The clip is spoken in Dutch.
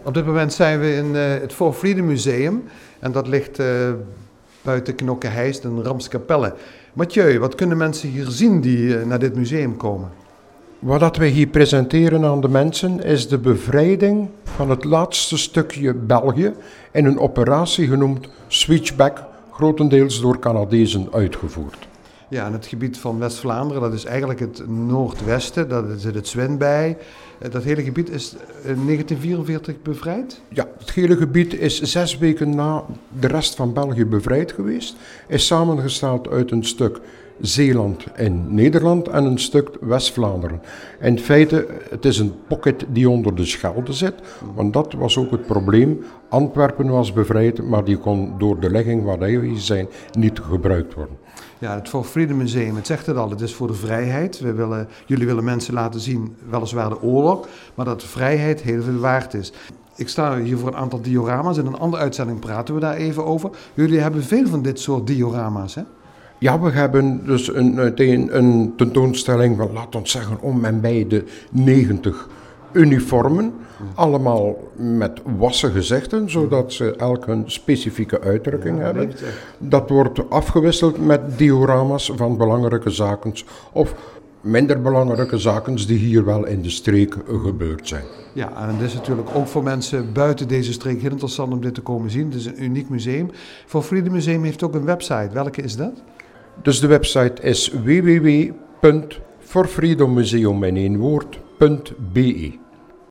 Op dit moment zijn we in het For Freedom Museum en dat ligt buiten Knokke-Heist in Ramskapelle. Mathieu, wat kunnen mensen hier zien die naar dit museum komen? Wat we hier presenteren aan de mensen is de bevrijding van het laatste stukje België in een operatie genoemd Switchback, grotendeels door Canadezen uitgevoerd. Ja, en het gebied van West-Vlaanderen, dat is eigenlijk het noordwesten, daar zit het Zwin bij. Dat hele gebied is in 1944 bevrijd? Ja, het hele gebied is 6 weken na de rest van België bevrijd geweest. Is samengesteld uit een stuk Zeeland en Nederland en een stuk West-Vlaanderen. In feite, het is een pocket die onder de Schelde zit, want dat was ook het probleem. Antwerpen was bevrijd, maar die kon door de ligging waar wij zijn niet gebruikt worden. Ja, het For Freedom Museum, het zegt het al, het is voor de vrijheid. Jullie willen mensen laten zien, weliswaar de oorlog, maar dat de vrijheid heel veel waard is. Ik sta hier voor een aantal diorama's. In een andere uitzending praten we daar even over. Jullie hebben veel van dit soort diorama's, hè? Ja, we hebben dus een tentoonstelling van, laten we zeggen, om en bij de 90 uniformen. Allemaal met wassen gezichten, zodat ze elk een specifieke uitdrukking hebben. Dat wordt afgewisseld met diorama's van belangrijke zaken of minder belangrijke zaken die hier wel in de streek gebeurd zijn. Ja, en het is natuurlijk ook voor mensen buiten deze streek heel interessant om dit te komen zien. Het is een uniek museum. For Freedom Museum heeft ook een website. Welke is dat? Dus de website is www.forfreedommuseum.be